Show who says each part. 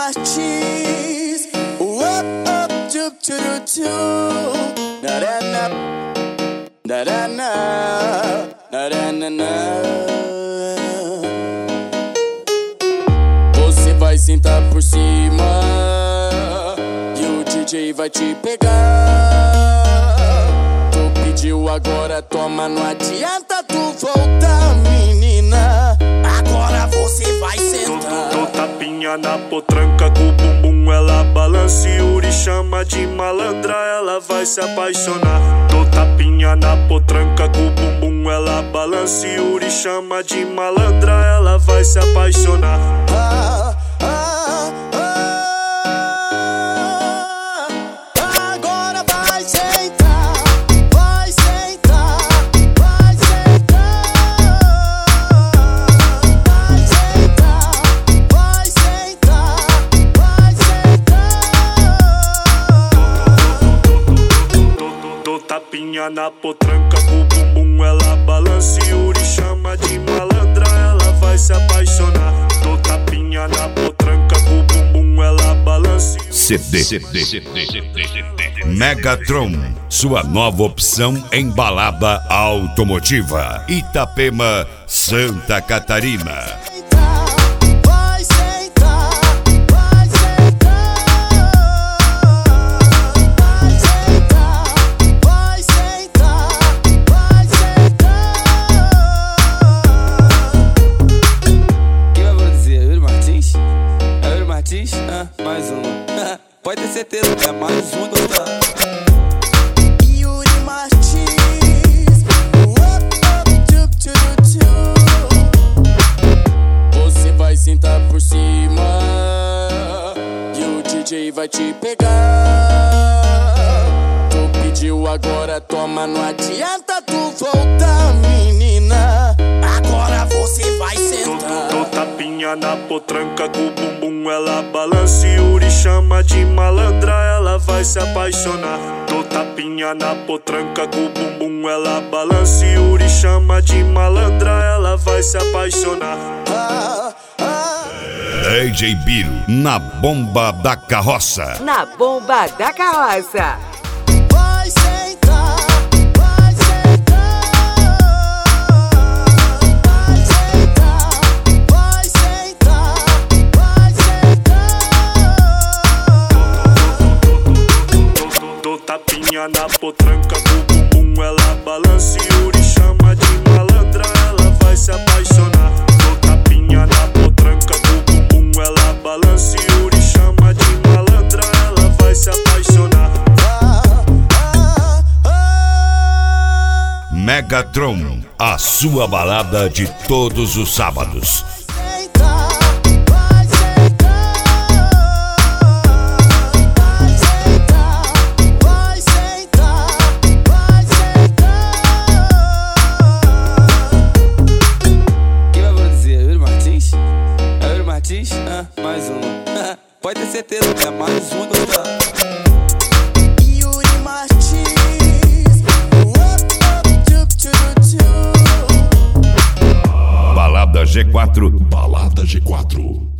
Speaker 1: Martins. Você vai sentar por cima e o DJ vai te pegar. Tu pediu, agora toma, não adianta tu voltar, menina. Agora você vai sentar.
Speaker 2: Dou tapinha na potranca com o bumbum, ela balança e Yuri chama de malandra, ela vai se apaixonar. Dou tapinha na potranca com o bumbum, ela balança e Yuri chama de malandra, ela vai se apaixonar.
Speaker 1: Agora vai sentar, vai sentar, vai sentar, vai sentar, vai sentar, vai sentar.
Speaker 2: Dou tapinha na potranca com o bumbum, ela balança e Yuri chama de malandra, ela vai se apaixonar. Dou tapinha na potranca com o bumbum, ela balança.
Speaker 3: CD Megatron, sua nova opção em balada automotiva. Itapema, Santa Catarina.
Speaker 1: Vai sentar, vai sentar, vai sentar, vai sentar, vai sentar.
Speaker 4: Quem vai produzir? É Yuri Martins? É Yuri Martins? Mais um. Pode ter certeza, é mais um gostar.
Speaker 1: Yuri Martins. Você vai sentar por cima e o DJ vai te pegar. Tu pediu, agora toma, não adianta tu voltar, menina. Agora você vai sentar.
Speaker 2: Dou tapinha na potranca com o bumbum, ela balança e Yuri chama de malandra, ela vai se apaixonar. Dou tapinha na potranca com o bumbum, ela balança e Yuri chama de malandra, ela vai se apaixonar.
Speaker 3: DJ Biro, na bomba da carroça.
Speaker 5: Na bomba da carroça.
Speaker 1: Vai sentar, vai sentar, vai sentar, vai sentar, vai sentar.
Speaker 2: Dou tapinha na potranca com o bumbum, ela balança e Yuri chama de malandra, ela vai se apaixonar. Dou tapinha na potranca com o bumbum, ela balança e Yuri chama de malandra, ela vai se apaixonar.
Speaker 3: Megatron, a sua balada de todos os sábados.
Speaker 4: Quem vai produzir? É Yuri Martins? É Yuri Martins? Mais um. Pode ter certeza, é mais um gostar.
Speaker 1: Yuri Martins.
Speaker 3: Balada G4.
Speaker 6: Balada G4.